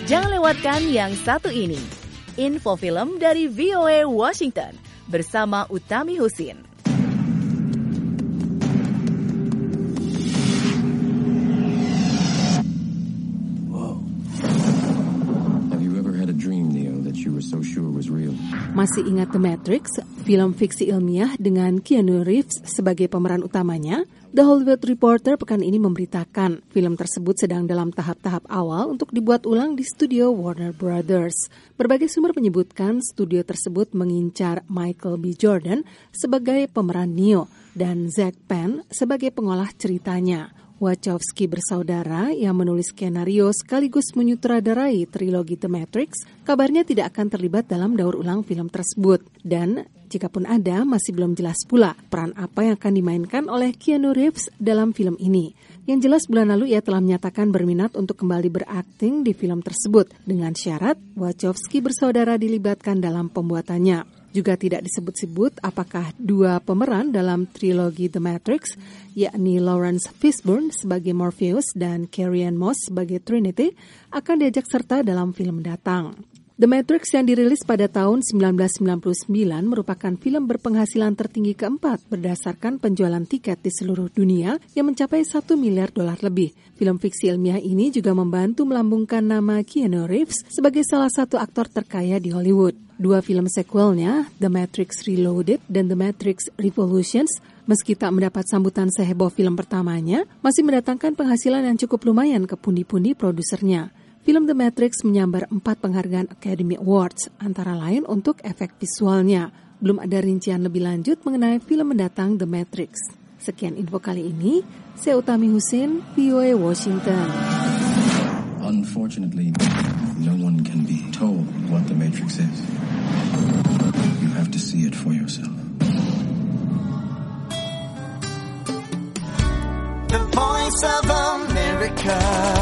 Jangan lewatkan yang satu ini. Info film dari VOA Washington bersama Utami Husin. Masih ingat The Matrix, film fiksi ilmiah dengan Keanu Reeves sebagai pemeran utamanya? The Hollywood Reporter pekan ini memberitakan film tersebut sedang dalam tahap-tahap awal untuk dibuat ulang di studio Warner Brothers. Berbagai sumber menyebutkan studio tersebut mengincar Michael B. Jordan sebagai pemeran Neo dan Zack Penn sebagai pengolah ceritanya. Wachowski bersaudara yang menulis skenario sekaligus menyutradarai trilogi The Matrix, kabarnya tidak akan terlibat dalam daur ulang film tersebut. Dan jikapun ada, masih belum jelas pula peran apa yang akan dimainkan oleh Keanu Reeves dalam film ini. Yang jelas bulan lalu ia telah menyatakan berminat untuk kembali berakting di film tersebut dengan syarat Wachowski bersaudara dilibatkan dalam pembuatannya. Juga tidak disebut-sebut apakah dua pemeran dalam trilogi The Matrix, yakni Lawrence Fishburne sebagai Morpheus dan Carrie-Anne Moss sebagai Trinity, akan diajak serta dalam film mendatang. The Matrix yang dirilis pada tahun 1999 merupakan film berpenghasilan tertinggi keempat berdasarkan penjualan tiket di seluruh dunia yang mencapai $1 miliar lebih. Film fiksi ilmiah ini juga membantu melambungkan nama Keanu Reeves sebagai salah satu aktor terkaya di Hollywood. Dua film sequelnya, The Matrix Reloaded dan The Matrix Revolutions, meski tak mendapat sambutan seheboh film pertamanya, masih mendatangkan penghasilan yang cukup lumayan ke pundi-pundi produsernya. Film The Matrix menyambar 4 penghargaan Academy Awards, antara lain untuk efek visualnya. Belum ada rincian lebih lanjut mengenai film mendatang The Matrix. Sekian info kali ini, saya Utami Husin, VOA Washington. Unfortunately, no one can be told what The Matrix is. You have to see it for yourself. The Voice of America.